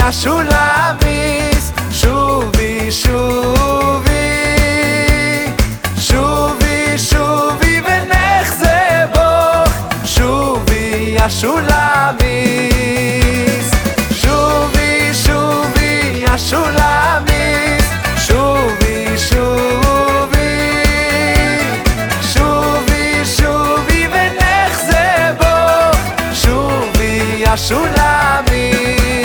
השולמיס, שובי שובי, שובי שובי ונחזה בוך, שובי השולמיס, שובי שובי השולמיס, שובי שובי, שובי שובי ונחזה בוך, שובי השולמיס.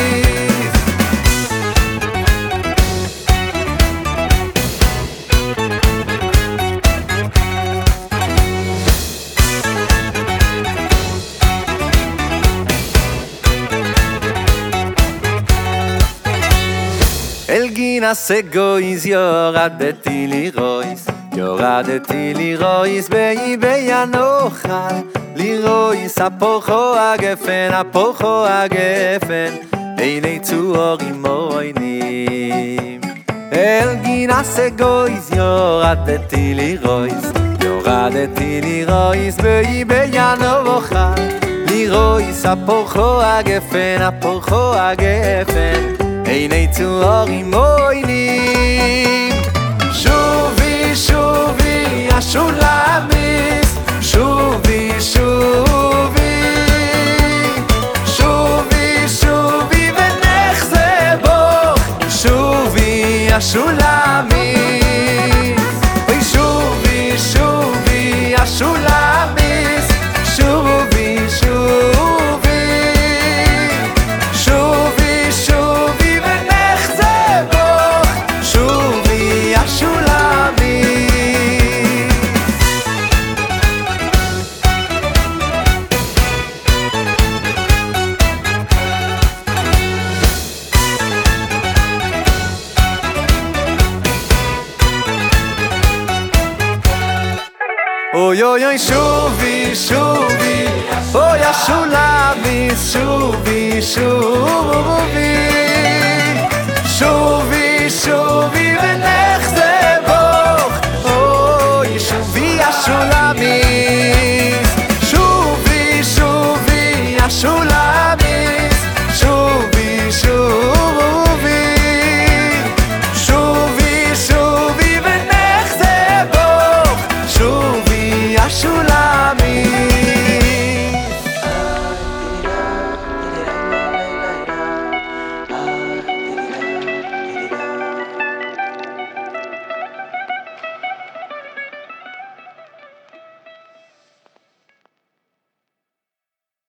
אל גינס אגויז יורדתי לירויס, יורדתי לירויס באיבי הנוכל, לירויס הפוכו הגפן, עיני צהורים עוינים. אל גינס אגויז יורדתי לירויס, יורדתי לירויס באיבי הנוכל, לירויס הפוכו הגפן, עיני צהורים עוינים. שובי שובי השולמיס, שובי שובי, שובי שובי ונחזה בוך, שובי השולמיס, שובי שובי השולמיס, שובי שובי, שובי שובי ונחזה בוך, שובי השולמיס. אוי אוי אוי שובי שובי, אוי השולמיס, שובי שובי, שובי שובי ונחזה בוך, אוי שובי השולמיס, שובי שובי השולמיס.